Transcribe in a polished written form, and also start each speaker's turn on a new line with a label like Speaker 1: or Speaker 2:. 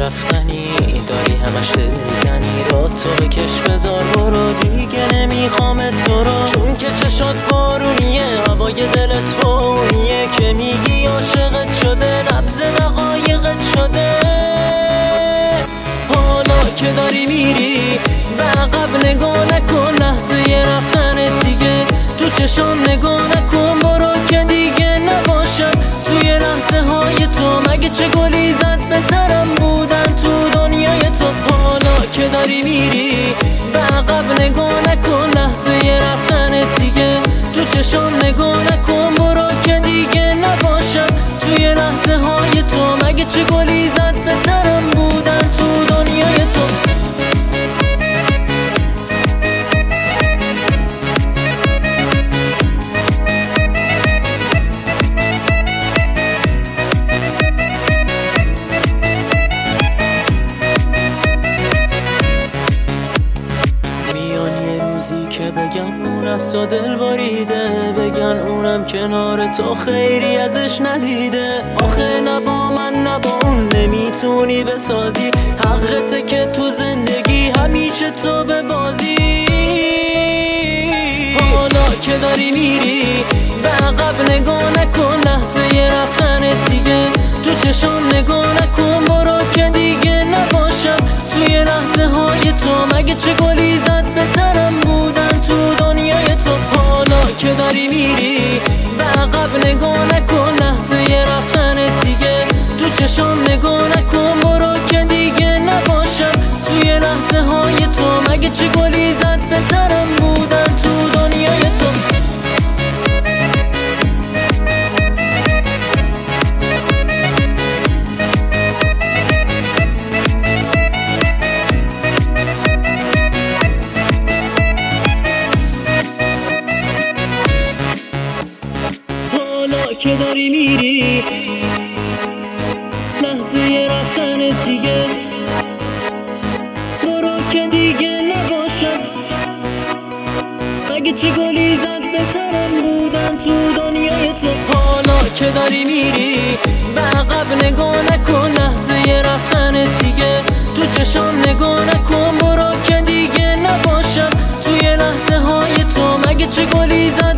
Speaker 1: رفتنی داری همش دل میزنی، را تو بکش بذار برو دیگه نمیخوام تو رو، چون که چشات بارونیه هوای دلت بونیه که میگی عاشقت شده نبض دقایقت شده. حالا که داری میری به عقب نگاه نکن، لحظه رفتن دیگه تو چشام نگاه نکن، برو که دیگه نباشم توی لحظه های تو. مگه چه گلی زد به سرم بودن تو دنیای تو. حالا که داری میری به عقب نگاه نکن، لحظه رفتن دیگه تو چشام نگاه نکن، برو که دیگه نباشم توی لحظه های تو. مگه چه گلی زد به سرم بودن تو دنیای تو. که بگن اون از تو دل بریده، بگن اونم کنار تو خیری ازش ندیده. آخه نه با من نه با اون نمیتونی بسازی، حقته که تو زندگی همیشه تو به بازی. حالا که داری میری به عقب نگاه نکن، لحظه رفتن دیگه تو چشام نگاه نکن، برو که دیگه نباشم توی لحظه های تو. مگه چه گلی زد به سرم بودن تو دنیای تو. حالا که داری میری به عقب نگاه نکن، لحظه رفتن دیگه تو چشام نگاه نکن، برو که دیگه نباشم توی لحظه های تو. مگه چه گلی زد به سرم بودن تو دنیای تو. که داری میری لحظه رفتن دیگه، برو که دیگه نباشم. مگه چه گلی زد به سرم بودن تو دنیای تو. حالا که داری میری به عقب نگاه نکن، لحظه رفتن دیگه تو چشام نگاه نکن، برو که دیگه نباشم توی لحظه های تو. مگه چه گلی زد